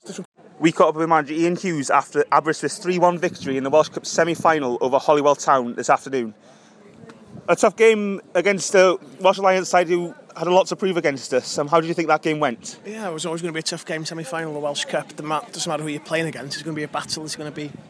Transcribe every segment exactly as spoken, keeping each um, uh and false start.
We caught up with manager Ian Hughes after Aberystwyth's three one victory in the Welsh Cup semi-final over Holywell Town this afternoon. A tough game against the Welsh Alliance side who had a lot to prove against us. Um, how did you think that game went? Yeah, it was always going to be a tough game, semi-final of the Welsh Cup. The mat doesn't matter who you're playing against. It's going to be a battle. It's going to be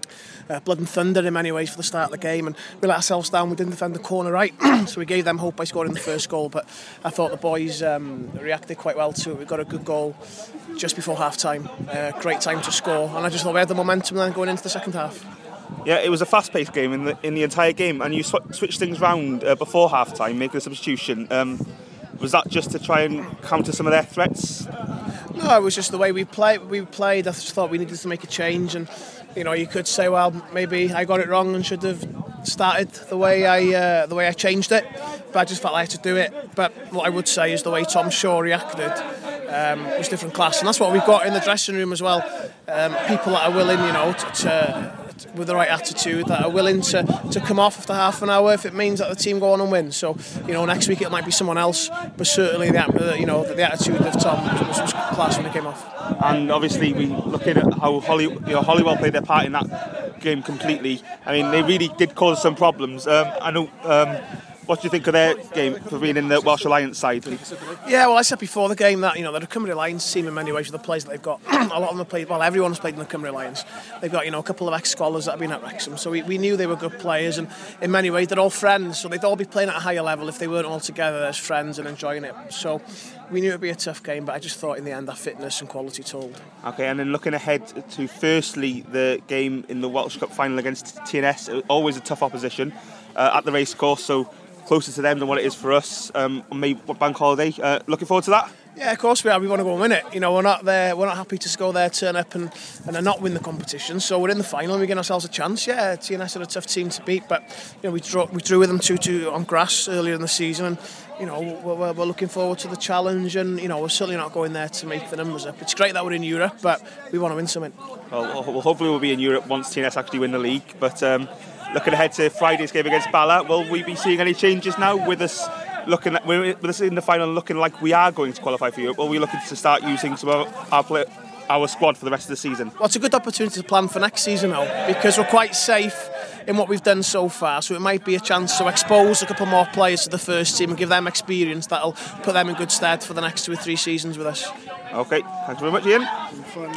uh, blood and thunder in many ways for the start of the game. And we let ourselves down. We didn't defend the corner right, so we gave them hope by scoring the first goal. But I thought the boys um, reacted quite well to it. We got a good goal just before half-time. Uh, great time to score. And I just thought we had the momentum then going into the second half. Yeah, it was a fast-paced game in the in the entire game, and you sw- switched things round uh, before half-time, making a substitution. Um, was that just to try and counter some of their threats? No, it was just the way we played. We played. I just thought we needed to make a change, and you know, you could say, well, maybe I got it wrong and should have started the way I uh, the way I changed it. But I just felt I had to do it. But what I would say is the way Tom Shaw reacted um, was different class, and that's what we've got in the dressing room as well. Um, people that are willing, you know, to. to with the right attitude, that are willing to, to come off after half an hour if it means that the team go on and win. So, you know, next week it might be someone else, but certainly the, you know, the attitude of Tom was, was class when it came off. And obviously, we looking at how Holly, you know, Holywell played their part in that game completely. I mean, they really did cause some problems. Um, I know. Um, What do you think of their game for being in the Welsh Alliance side? Yeah, well, I said before the game that, you know, they're a Cymru Alliance team in many ways with the players that they've got. A lot of them have played, well, everyone's played in the Cymru Alliance. They've got, you know, a couple of ex-scholars that have been at Wrexham, so we, we knew they were good players, and in many ways they're all friends, so they'd all be playing at a higher level if they weren't all together as friends and enjoying it. So we knew it would be a tough game, but I just thought in the end that fitness and quality told. Okay, and then looking ahead to firstly the game in the Welsh Cup final against T N S, always a tough opposition uh, at the racecourse, so closer to them than what it is for us um, on May Bank Holiday. Uh, looking forward to that? Yeah, of course we are. We want to go and win it. You know, we're not there. We're not happy to go there, turn up, and and not win the competition. So we're in the final, and we give ourselves a chance. Yeah, T N S are a tough team to beat, but you know we drew we drew with them two two on grass earlier in the season, and you know we're, we're looking forward to the challenge. And you know we're certainly not going there to make the numbers up. It's great that we're in Europe, but we want to win something. Well, well hopefully we'll be in Europe once T N S actually win the league. But um, looking ahead to Friday's game against Bala, will we be seeing any changes now with us? Looking at, with us in the final, looking like we are going to qualify for Europe, or are we looking to start using some of our play, our squad for the rest of the season? Well, it's a good opportunity to plan for next season now, because we're quite safe in what we've done so far, so it might be a chance to expose a couple more players to the first team and give them experience that'll put them in good stead for the next two or three seasons with us. Okay, thanks very much, Ian.